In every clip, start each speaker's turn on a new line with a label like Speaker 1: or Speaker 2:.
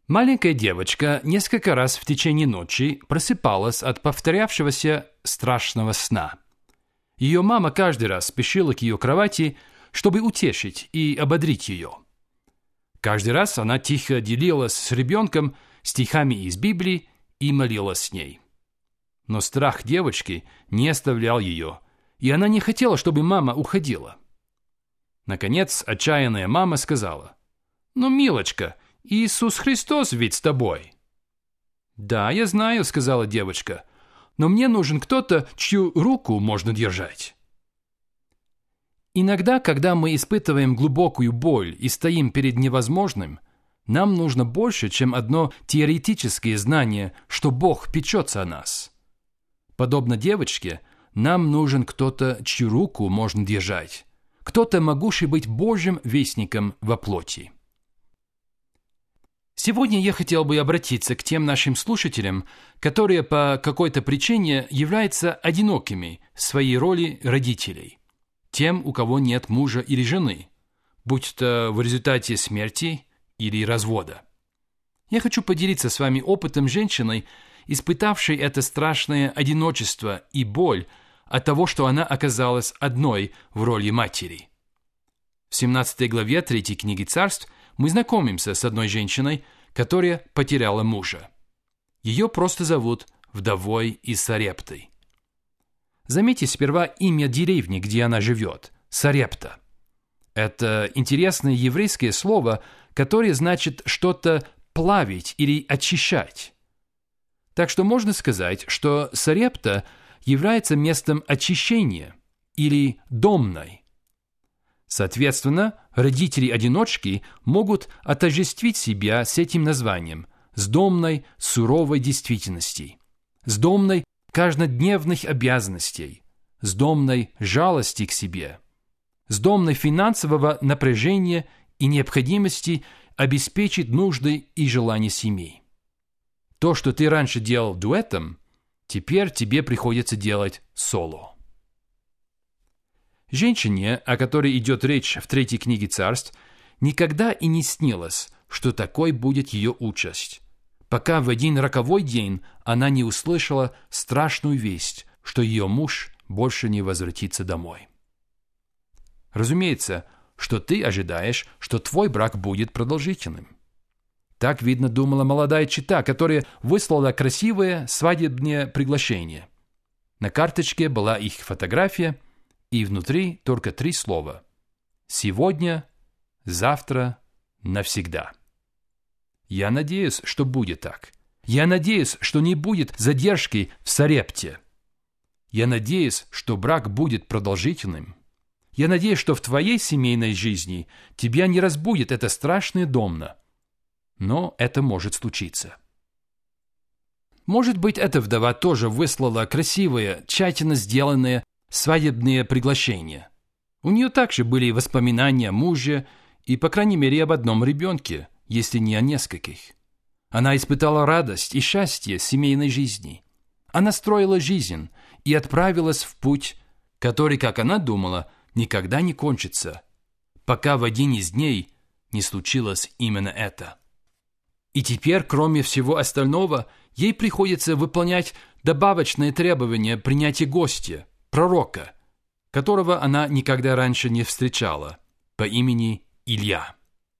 Speaker 1: Маленькая девочка несколько раз в течение ночи просыпалась от повторявшегося страшного сна. Ее мама каждый раз спешила к ее кровати, чтобы утешить и ободрить ее. Каждый раз она тихо делилась с ребенком стихами из Библии и молилась с ней. Но страх девочки не оставлял ее, и она не хотела, чтобы мама уходила. Наконец, отчаянная мама сказала: «Ну, милочка, Иисус Христос ведь с тобой». «Да, я знаю», — сказала девочка, «но мне нужен кто-то, чью руку можно держать». Иногда, когда мы испытываем глубокую боль и стоим перед невозможным, нам нужно больше, чем одно теоретическое знание, что Бог печется о нас. Подобно девочке, нам нужен кто-то, чью руку можно держать, кто-то, могущий быть Божьим вестником во плоти. Сегодня я хотел бы обратиться к тем нашим слушателям, которые по какой-то причине являются одинокими в своей роли родителей. Тем, у кого нет мужа или жены, будь то в результате смерти или развода. Я хочу поделиться с вами опытом женщины, испытавшей это страшное одиночество и боль от того, что она оказалась одной в роли матери. В 17 главе 3 книги Царств мы знакомимся с одной женщиной, которая потеряла мужа. Ее просто зовут вдовой из Сарепты. Заметьте сперва имя деревни, где она живет – Сарепта. Это интересное еврейское слово, которое значит что-то плавить или очищать. Так что можно сказать, что Сарепта является местом очищения или домной. Соответственно, родители-одиночки могут отождествить себя с этим названием, с домной суровой действительности, с домной каждодневных обязанностей, с домной жалости к себе, с домной финансового напряжения и необходимости обеспечить нужды и желания семьи. То, что ты раньше делал дуэтом, теперь тебе приходится делать соло. Женщине, о которой идет речь в 3 книге Царств, никогда и не снилось, что такой будет ее участь, пока в один роковой день она не услышала страшную весть, что ее муж больше не возвратится домой. Разумеется, что ты ожидаешь, что твой брак будет продолжительным. Так, видно, думала молодая чета, которая выслала красивое свадебное приглашение. На карточке была их фотография, и внутри только 3 слова: «Сегодня, завтра, навсегда». Я надеюсь, что будет так. Я надеюсь, что не будет задержки в Сарепте. Я надеюсь, что брак будет продолжительным. Я надеюсь, что в твоей семейной жизни тебя не разбудит эта страшная домна. Но это может случиться. Может быть, эта вдова тоже выслала красивое, тщательно сделанное свадебные приглашения. У нее также были воспоминания о муже и, по крайней мере, об одном ребенке, если не о нескольких. Она испытала радость и счастье семейной жизни. Она строила жизнь и отправилась в путь, который, как она думала, никогда не кончится, пока в один из дней не случилось именно это. И теперь, кроме всего остального, ей приходится выполнять добавочные требования принятия гостя, пророка, которого она никогда раньше не встречала, по имени Илья.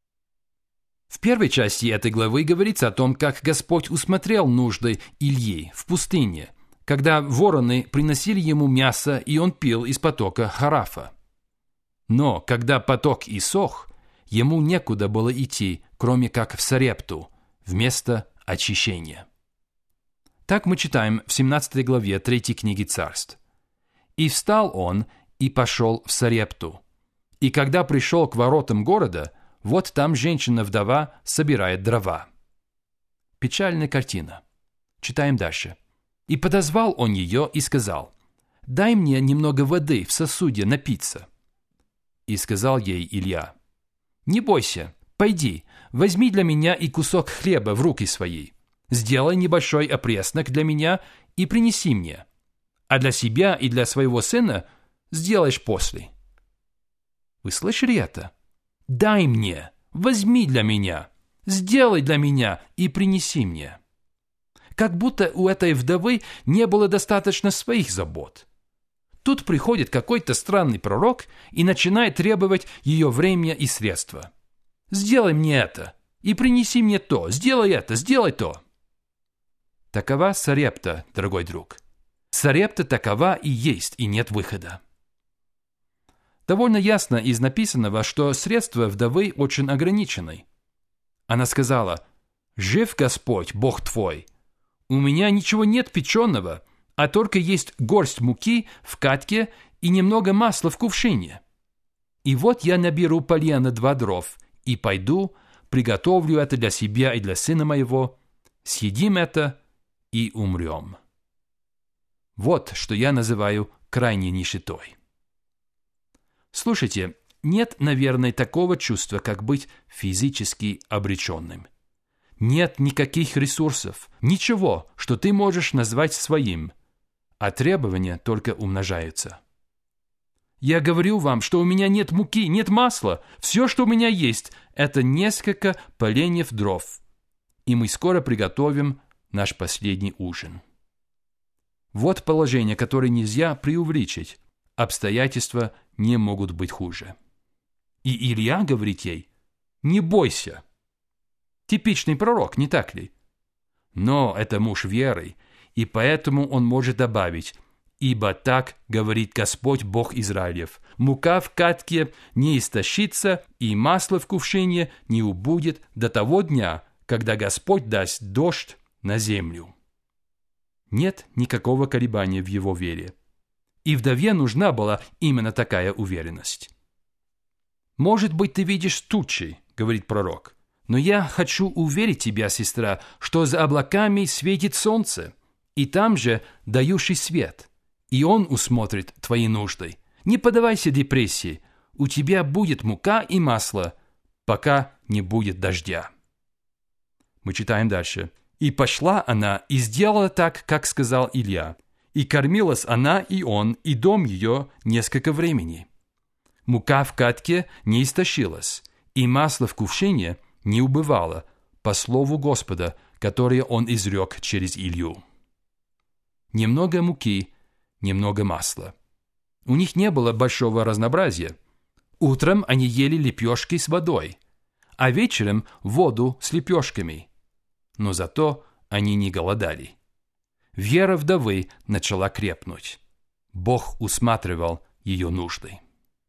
Speaker 1: В первой части этой главы говорится о том, как Господь усмотрел нужды Ильи в пустыне, когда вороны приносили ему мясо, и он пил из потока Харафа. Но когда поток иссох, ему некуда было идти, кроме как в Сарепту, вместо очищения. Так мы читаем в 17 главе 3 книги Царств. «И встал он, и пошел в Сарепту. И когда пришел к воротам города, вот там женщина-вдова собирает дрова». Печальная картина. Читаем дальше. «И подозвал он ее и сказал: дай мне немного воды в сосуде напиться. И сказал ей Илья: не бойся, пойди, возьми для меня и кусок хлеба в руки свои, сделай небольшой опреснок для меня и принеси мне, а для себя и для своего сына сделаешь после». Вы слышали это? «Дай мне, возьми для меня, Сделай для меня и принеси мне». Как будто у этой вдовы не было достаточно своих забот. Тут приходит какой-то странный пророк и начинает требовать ее время и средства. «Сделай мне это, и принеси мне то, сделай это, сделай то». Такова Сарепта, дорогой друг. Сарепта такова и есть, и нет выхода. Довольно ясно из написанного, что средства вдовы очень ограничены. Она сказала: «Жив Господь, Бог твой, у меня ничего нет печеного, а только есть горсть муки в катке и немного масла в кувшине. И вот я наберу полена 2 дров и пойду, приготовлю это для себя и для сына моего, съедим это и умрем». Вот что я называю крайней нищетой. Слушайте, нет, наверное, такого чувства, как быть физически обреченным. Нет никаких ресурсов, ничего, что ты можешь назвать своим, а требования только умножаются. Я говорю вам, что у меня нет муки, нет масла. Все, что у меня есть, это несколько поленьев дров. И мы скоро приготовим наш последний ужин. Вот положение, которое нельзя преувеличить. Обстоятельства не могут быть хуже. И Илья говорит ей: «Не бойся». Типичный пророк, не так ли? Но это муж веры, и поэтому он может добавить: «Ибо так говорит Господь Бог Израилев: мука в катке не истощится, и масло в кувшине не убудет до того дня, когда Господь даст дождь на землю». Нет никакого колебания в его вере. И вдове нужна была именно такая уверенность. «Может быть, ты видишь тучи, — говорит пророк, — но я хочу уверить тебя, сестра, что за облаками светит солнце, и там же дающий свет, и он усмотрит твои нужды. Не поддавайся депрессии, у тебя будет мука и масло, пока не будет дождя». Мы читаем дальше. «И пошла она и сделала так, как сказал Илья, и кормилась она и он, и дом ее несколько времени. Мука в катке не истощилась, и масло в кувшине не убывало, по слову Господа, которое он изрек через Илью». Немного муки, немного масла. У них не было большого разнообразия. Утром они ели лепешки с водой, а вечером воду с лепешками. Но зато они не голодали. Вера вдовы начала крепнуть. Бог усматривал ее нужды.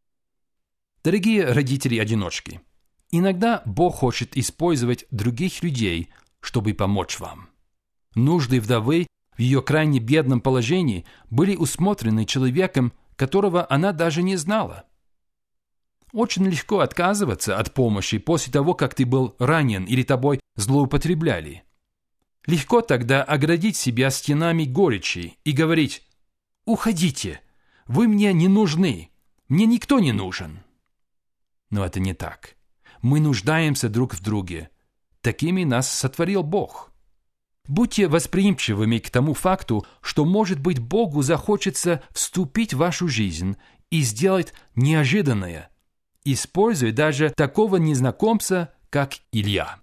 Speaker 1: Дорогие родители-одиночки, иногда Бог хочет использовать других людей, чтобы помочь вам. Нужды вдовы в ее крайне бедном положении были усмотрены человеком, которого она даже не знала. Очень легко отказываться от помощи после того, как ты был ранен или тобой злоупотребляли. Легко тогда оградить себя стенами горечи и говорить: «Уходите, вы мне не нужны, мне никто не нужен». Но это не так. Мы нуждаемся друг в друге. Такими нас сотворил Бог. Будьте восприимчивыми к тому факту, что, может быть, Богу захочется вступить в вашу жизнь и сделать неожиданное, используя даже такого незнакомца, как Илья.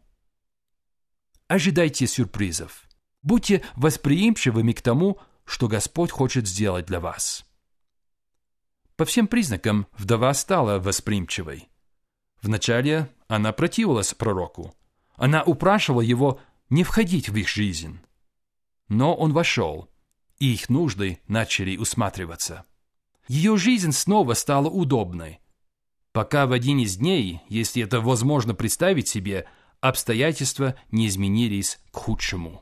Speaker 1: Ожидайте сюрпризов. Будьте восприимчивыми к тому, что Господь хочет сделать для вас. По всем признакам вдова стала восприимчивой. Вначале она противилась пророку. Она упрашивала его не входить в их жизнь. Но он вошел, и их нужды начали усматриваться. Ее жизнь снова стала удобной, пока в один из дней, если это возможно представить себе, обстоятельства не изменились к худшему.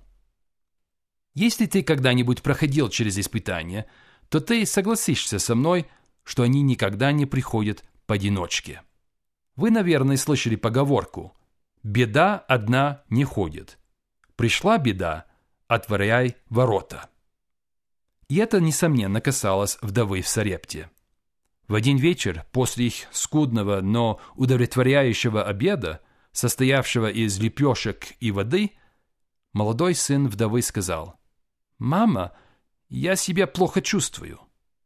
Speaker 1: Если ты когда-нибудь проходил через испытания, то ты согласишься со мной, что они никогда не приходят поодиночке. Вы, наверное, слышали поговорку: «Беда одна не ходит. Пришла беда, отворяй ворота». И это, несомненно, касалось вдовы в Сарепте. В один вечер, после их скудного, но удовлетворяющего обеда, состоявшего из лепешек и воды, молодой сын вдовы сказал: «Мама, я себя плохо чувствую».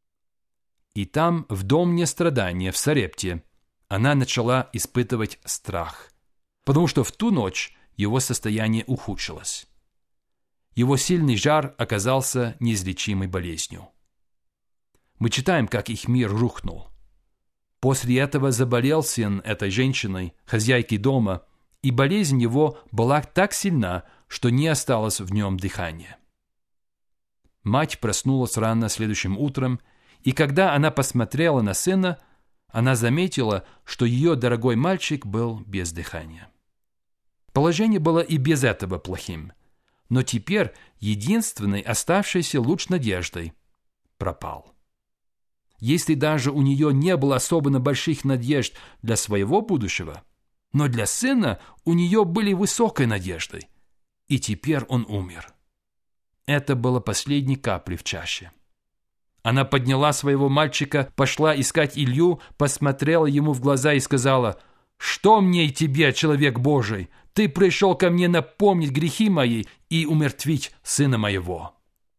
Speaker 1: И там, в доме страдания в Сарепте, она начала испытывать страх, потому что в ту ночь его состояние ухудшилось. Его сильный жар оказался неизлечимой болезнью. Мы читаем, как их мир рухнул. После этого заболел сын этой женщины, хозяйки дома, и болезнь его была так сильна, что не осталось в нем дыхания. Мать проснулась рано следующим утром, и когда она посмотрела на сына, она заметила, что ее дорогой мальчик был без дыхания. Положение было и без этого плохим, но теперь единственной оставшейся луч надеждой пропал. Если даже у нее не было особенно больших надежд для своего будущего, но для сына у нее были высокой надеждой, и теперь он умер. Это было последней каплей в чаше. Она подняла своего мальчика, пошла искать Илью, посмотрела ему в глаза и сказала: «Что мне и тебе, человек Божий? Ты пришел ко мне напомнить грехи мои и умертвить сына моего».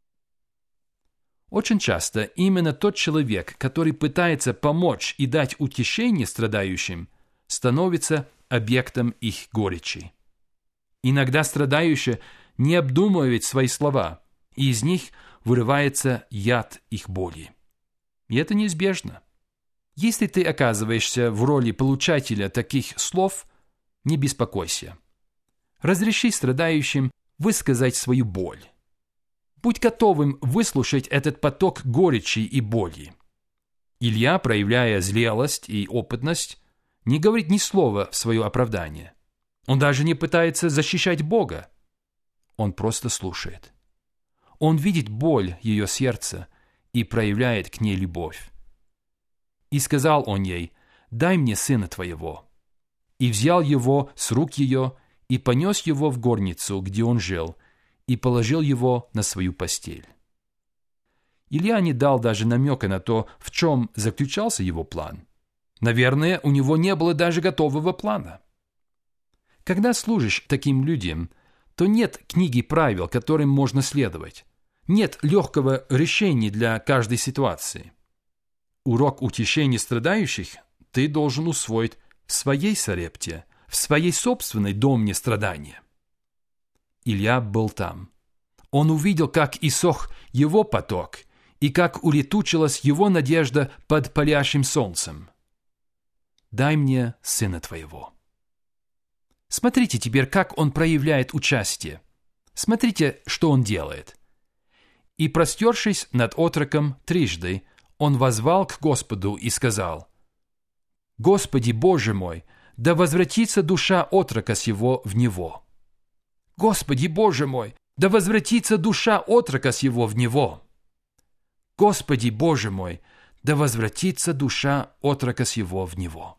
Speaker 1: Очень часто именно тот человек, который пытается помочь и дать утешение страдающим, становится объектом их горечи. Иногда страдающий не обдумывает свои слова, и из них вырывается яд их боли. И это неизбежно. Если ты оказываешься в роли получателя таких слов, не беспокойся. Разреши страдающим высказать свою боль. Будь готовым выслушать этот поток горечи и боли. Илья, проявляя зрелость и опытность, не говорит ни слова в свое оправдание. Он даже не пытается защищать Бога. Он просто слушает. Он видит боль ее сердца и проявляет к ней любовь. И сказал он ей: «Дай мне сына твоего». И взял его с рук ее и понес его в горницу, где он жил, и положил его на свою постель. Илья не дал даже намека на то, в чем заключался его план. Наверное, у него не было даже готового плана. Когда служишь таким людям, то нет книги правил, которым можно следовать. Нет легкого решения для каждой ситуации. Урок утешения страдающих ты должен усвоить в своей сарепте, в своей собственной домне страдания. Илья был там. Он увидел, как иссох его поток и как улетучилась его надежда под палящим солнцем. «Дай мне сына твоего». Смотрите теперь, как он проявляет участие. Смотрите, что он делает. «И, простершись над отроком трижды, он воззвал к Господу и сказал: Господи, Боже мой, да возвратится душа отрока сего в него. Господи, Боже мой, да возвратится душа отрока сего в него. Господи, Боже мой, да возвратится душа отрока сего в него».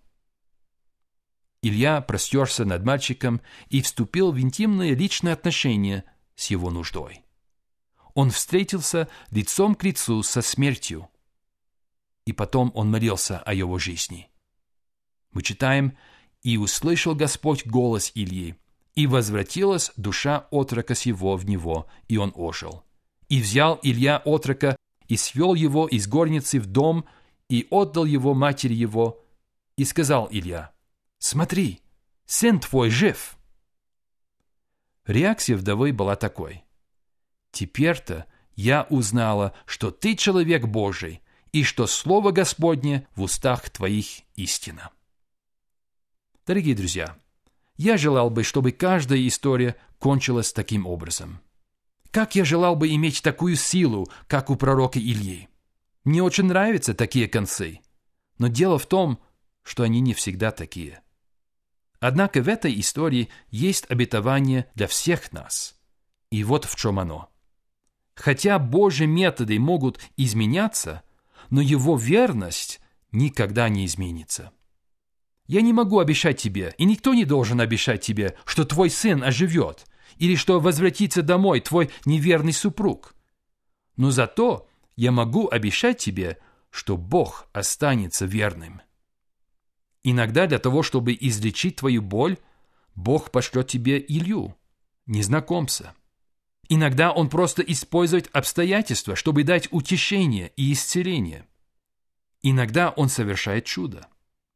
Speaker 1: Илья простерся над мальчиком и вступил в интимные личные отношения с его нуждой. Он встретился лицом к лицу со смертью, и потом он молился о его жизни. Мы читаем: «И услышал Господь голос Ильи, и возвратилась душа отрока сего в него, и он ожил. И взял Илья отрока, и свел его из горницы в дом, и отдал его матери его, и сказал Илья: Смотри, сын твой жив». Реакция вдовы была такой: «Теперь-то я узнала, что ты человек Божий, и что Слово Господне в устах твоих истина». Дорогие друзья, я желал бы, чтобы каждая история кончилась таким образом. Как я желал бы иметь такую силу, как у пророка Ильи. Мне очень нравятся такие концы, но дело в том, что они не всегда такие. Однако в этой истории есть обетование для всех нас. И вот в чем оно. Хотя Божьи методы могут изменяться, но Его верность никогда не изменится. Я не могу обещать тебе, и никто не должен обещать тебе, что твой сын оживет, или что возвратится домой твой неверный супруг. Но зато я могу обещать тебе, что Бог останется верным. Иногда для того, чтобы излечить твою боль, Бог пошлет тебе Илью, незнакомца. Иногда Он просто использует обстоятельства, чтобы дать утешение и исцеление. Иногда Он совершает чудо.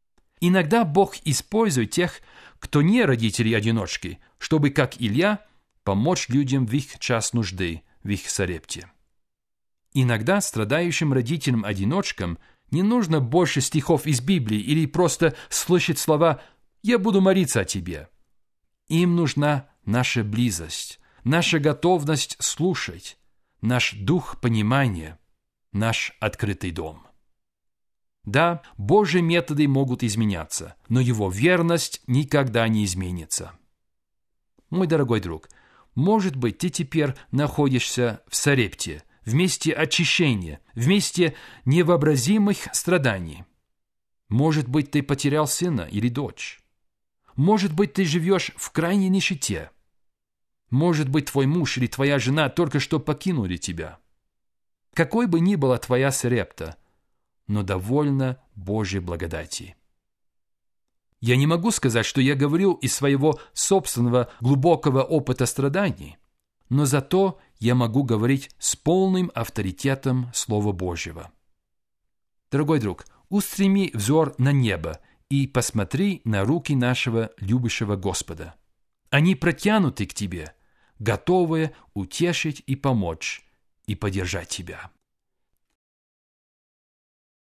Speaker 1: Иногда Бог использует тех, кто не родители-одиночки, чтобы, как Илья, помочь людям в их час нужды, в их Сарепте. Иногда страдающим родителям-одиночкам не нужно больше стихов из Библии или просто слышать слова «Я буду молиться о тебе». Им нужна наша близость, наша готовность слушать, наш дух понимания, наш открытый дом. Да, Божьи методы могут изменяться, но Его верность никогда не изменится. Мой дорогой друг, может быть, ты теперь находишься в Сарепте, в месте очищения, в месте невообразимых страданий. Может быть, ты потерял сына или дочь. Может быть, ты живешь в крайней нищете. Может быть, твой муж или твоя жена только что покинули тебя. Какой бы ни была твоя Сарепта, но довольно Божьей благодати. Я не могу сказать, что я говорил из своего собственного глубокого опыта страданий, но зато я могу говорить с полным авторитетом Слова Божьего. Дорогой друг, устреми взор на небо и посмотри на руки нашего любящего Господа. Они протянуты к тебе, готовые утешить и помочь, и поддержать тебя.